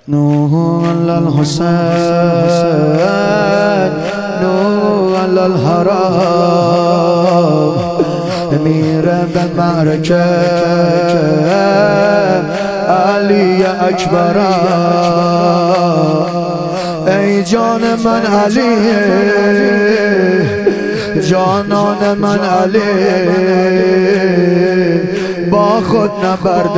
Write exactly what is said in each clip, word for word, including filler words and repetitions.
نور علی الحسین، نور علی الحرام، میره به معرکه علی اکبرم. ای جان من علی، جانان من علی، با خود نبر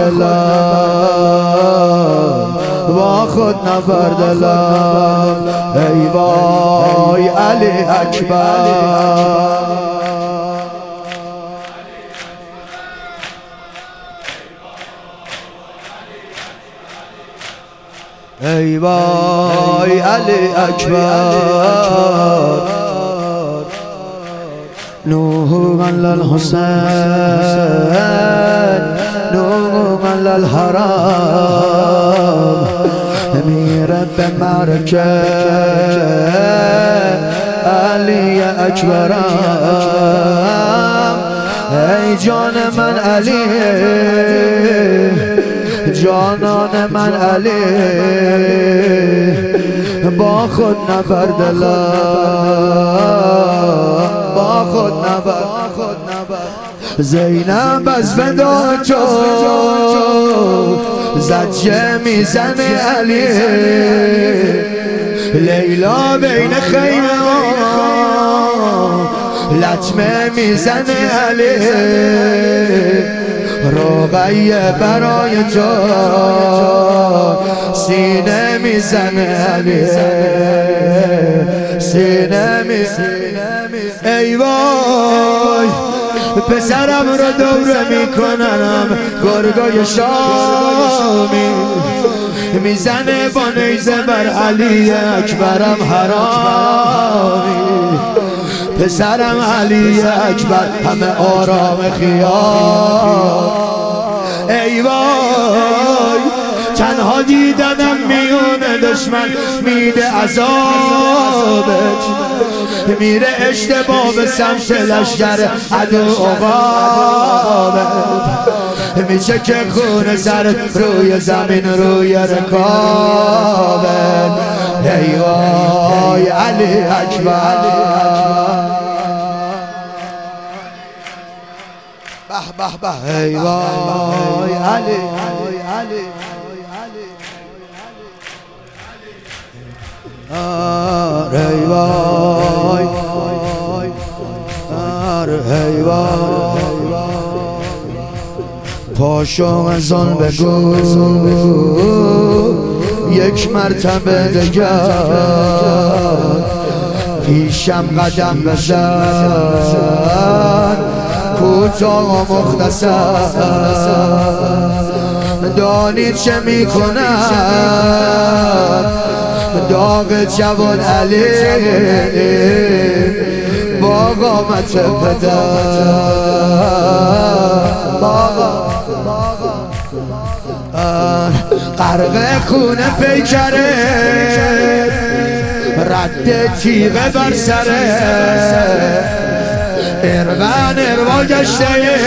دلم، با خود نبر دلم. ای وای علی اکبر، ای وای علی اکبر. نور علی الحسین، نور علی الحرام، میره به معرکه علی اکبرم. ای جان من علی، جانان من علی، با خود نبر دلم، با خود نبر. زینب از فدا تو زجه میزنه علی، لیلا بین خیمه لطمه میزنه علی، رقیه برای تو سینه میزنه علی، سینه میزنه. ای وای پسرم رو دوره میکنم گرگای شامی، میزنه با نیزه بر علی اکبرم حرامی. پسرم علی اکبر همه آرام خیال. ای وای تنها دیدنم میون دشمن میده عذابت، میره اشتباه به سمت لشگر عدو عقابت، میشه که خون سر روی زمین روی رکابت. ای وای علی اکبر، به به به. ای وای علی، ای وای، ای وای. پاشو از آن بگو یک مرتبه دگر، پیشم قدم بزن کوتاه و مختصر. دانی چه میکنم داغ جوان علی، با قامت پدر، غرق خونه پیکره، رد تیغه بر سره، ارغن اروا گشته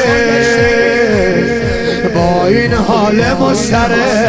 با این حال مضطرب.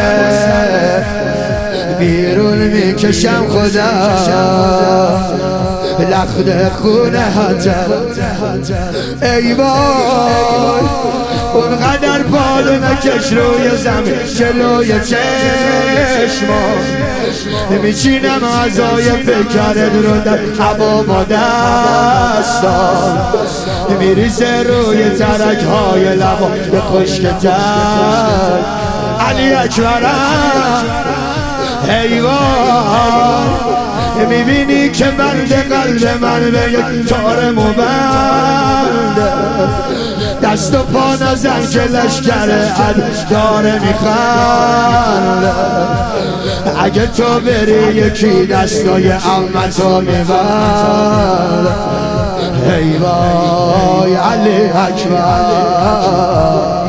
بیرون میکشم خودم لخت خونه حجر. ای وای اونقدر پالو نکش روی زمین جلوی چشمان، میچینم عزای پیکرت رو در هوا با دستان، میریزه روی ترک های لبا به خشکتر. علی اکبرم ای وای، میبینی که بند قلب من به یک تار مبنده، دست و پا نزن که لشکر عد داره میخنده. اگه تو بری یکی دستای عمتو میبرد. ای وای علی اکبر.